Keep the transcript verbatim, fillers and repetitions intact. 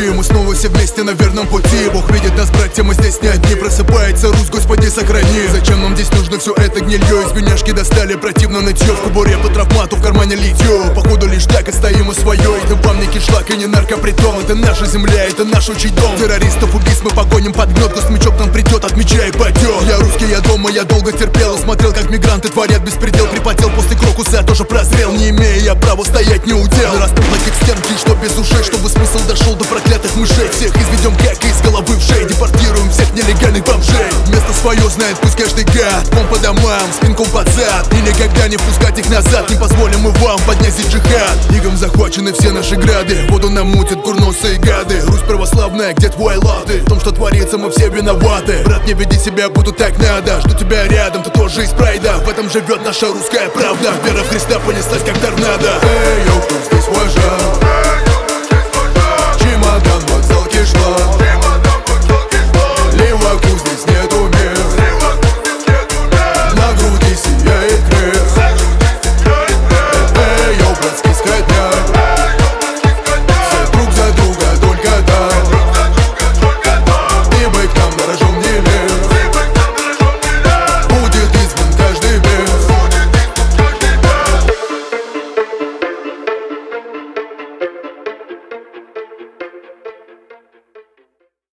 пути. Мы снова все вместе на верном пути. Бог видит нас, братья, мы здесь не одни. Просыпается Русь, Господи, сохрани. Зачем нам здесь нужно все это гнилье? Из бедняжки достали противно нытье. В кубуре по травмату, в кармане литье. Походу лишь так и стоим у свое. Это вам не кишлак и не наркопритон. Это наша земля, это наш учий дом. Террористов, убийц мы погоним под гнет. Космичок нам придет, от меча и пойдет. Я русский, я дома, я долго терпел. Смотрел, как мигранты творят беспредел. Припотел после крокуса, тоже прозрел. Не имея я права стоять не удел. Растут таких стенки, что без ушей. Чтобы смысл дошел до проклятых мышей. Всех изведем как из головы в шею. Депортируем всех нелегальных бомжей. Место свое знает пусть каждый гад. Пом по домам, спинком под зад. И никогда не впускать их назад. Не позволим мы вам поднять здесь джихад. Игом захвачены все наши грады. Воду нам мутят курносые гады. Русь православная, где твой латы? В том, что творится, мы все виноваты. Брат, не веди себя, буду так надо. Жду тебя рядом, ты тоже из прайда. В этом живет наша русская правда. Вера в Христа понеслась как торнадо. Эй, йоу, кто здесь вожак? Чемодан, вокзал, кишлак.